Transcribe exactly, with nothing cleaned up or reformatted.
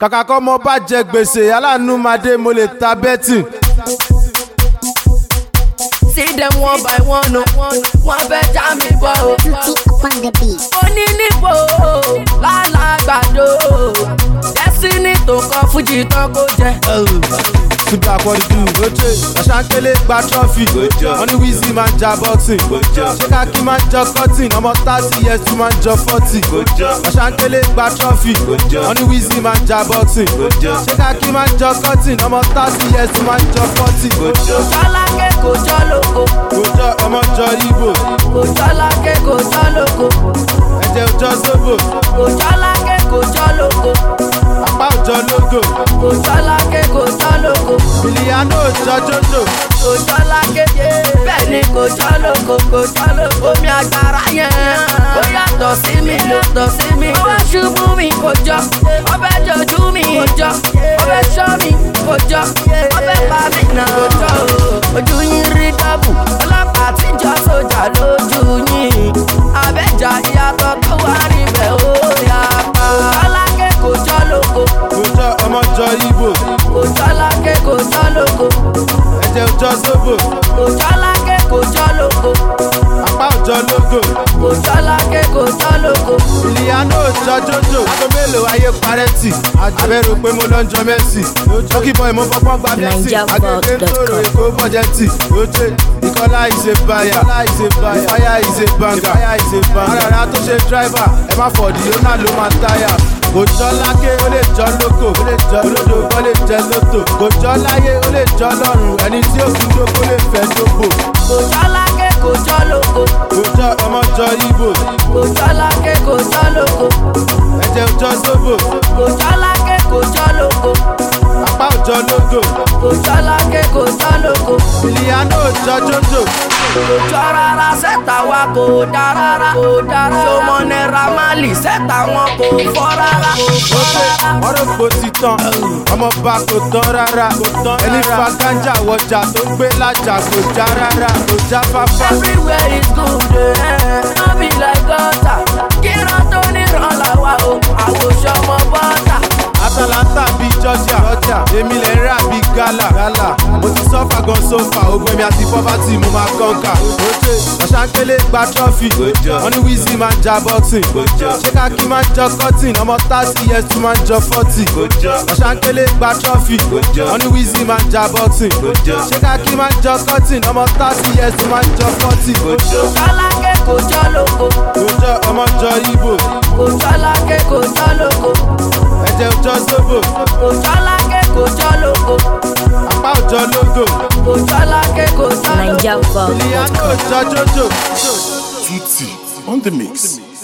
kàkà kọ́ mo bá jẹ gbèsè aláàánú máa dé mo lè ta bẹ́tì. See them one by one, oh. One better me boy. Tutti upon the beat. Oni nipo, la la gbado. Destiny to come Fuji to go je. Síbi àpọ̀jù oje Àṣàkélé gba trophy wọ́n ní Wizzy máa ń ja boxing ṣé káàkiri máa ń jọ cutting ọmọ thirty years tún máa ń jọ forty Àṣàkélé gba trophy wọ́n ní Wizzy máa ń ja boxing ṣé káàkiri máa ń jọ cutting ọmọ thirty years tún máa ń jọ forty. Kòjọ́láké kòjọ́ lóko. Kòjọ́ ọmọ jọ Igbo. Kòjọ́láké kòjọ́ lóko. Ẹ̀jẹ̀ òjọ́ Zobo. Kòjọ́láké kòjọ́ lóko. Apá òjọ́ Lógò. Kòjọ́láké kòjọ́ lóko. Ìlíyànó òjọ́ Jojo. Kòjọ́láké bẹ́ẹ̀ ni kòjọ́ lóko kòjọ́ lóko. Omi àgbàrá yẹn ó yàtọ̀ sí mi yàtọ̀ sí mi. Ó wá ṣubú mi kòjọ́. Ọbẹ̀ jọjú mi kòjọ́. Ọbẹ̀ ṣọ́ mi kòjọ́. Ọbẹ̀ pa mi náà kòjọ́. Ojú yín rí dábù. Ọlọ́pàá tí jọ sójà lójú yín. Abẹ́jà ìyàtọ̀ tó wá rí bẹ́ẹ̀ ó yà pa. Kòjọ́láké kòjọ́ lóko. Kòjọ́ ọmọ jọ Igbo. Kòjọ́láké kòjọ́ lóko. Ẹ̀jẹ̀ òjọ́ Zobo. Kòjọ́láké kòjọ́ lóko. Apá òjọ́ Lógò. Kòjọ́láké kòjọ́ lóko. Ìlíyànó òjọ́ Jojo. Ago mélòó ayé parẹ́tì. Abẹ́rò pé mo lọ ń jọ Messi. Lókì bọ́ ìmọ̀ fọ́pọ́ gba blessing. Agbègbè ń tòrò Èkó bọ́jẹ́tì. Oje Ìkọlá is a buyer. Ìfáyà is a banger. Arara tó ṣe driver. Ẹ má fọ̀dí ó náà ló máa táyà. Kòjọ́láké ó lè jọ lóko. Olódò kan lè jẹ lóto. Kòjọ́láyé ó lè jọ lọ́rùn. Ẹni tí ó kí dókó lè fẹ́ dóbò. Kòjọ́láké kòjọ́ lóko. Kòjọ́ ọmọ jọ Igbo. Kòjọ́láké kòjọ́ lóko. Ẹ̀jẹ̀ òjọ́ Zobo. Kòjọ́láké kòjọ́ lóko. Apá òjọ́ Lógò. Kòjọ́láké kòjọ́ lóko. Ìlíyànó òjọ́ Jojo. Kòjọ́ rárá sẹ́ta wa kò dá rárá. Ṣọmọ Naira Marley sẹ́ta wọn kò fọ́ rárá. Ọ̀rọ̀ kò ti tán, ọmọ bá kò tán rárá. Ẹni fa gánjà wọjà tó ń gbé lájà kò já rárá. Kò já fáfá. Everywhere is good, eh? No be like gutter. Kíran tó ní ràn láwa o, àwòṣe ọmọ bọ́tà. Atalanta bí Georgia, èmi lè rà bí Gala. Mo ti sọ́fà gan sófà, ogun èmi àti poverty mo máa kọ́ńkà. Àṣàkélé gba trophy, wọ́n ní Wizzy máa ń ja boxing. Ṣé káàkiri máa ń jọ cutting, ọmọ thirty years tún máa ń jọ forty. Àṣàkélé gba trophy, wọ́n ní Wizzy máa ń ja boxing. Ṣé káàkiri máa ń jọ cutting, ọmọ thirty years tún máa ń jọ forty. Kòjọ́láké kòjọ́ lóko. Kòjọ́ ọmọ jọ Igbo. Kòjọ́láké kòjọ́ lóko. Ẹ̀jẹ̀ òjọ́ Zobo. Kòjọ́láké kòjọ́ lóko. Apá òjọ́ Lógò. Kòjọ́láké kòjọ́ lóko. Ìlíyànó òjọ́ Jojo. Tutti on the mix.